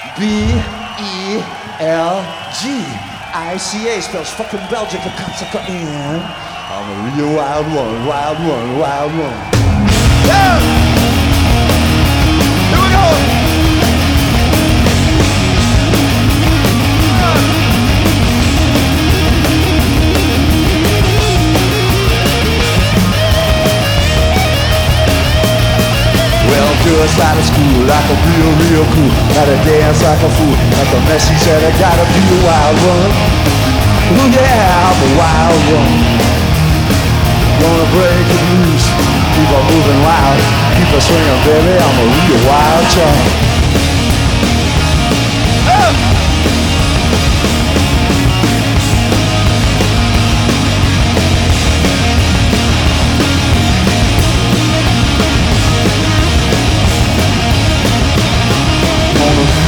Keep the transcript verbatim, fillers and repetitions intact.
B E L G I C A spells fucking Belgium, the cocksucker in. I'm a real wild one, wild one, wild one. Yeah! Here we go! Well, just out of school, like a real, real cool. Gotta dance like a fool, like a Messi said, I gotta be a wild one. Oh yeah, I'm a wild one. Gonna break it loose, keep on moving wild, keep on swinging, baby, I'm a real wild child.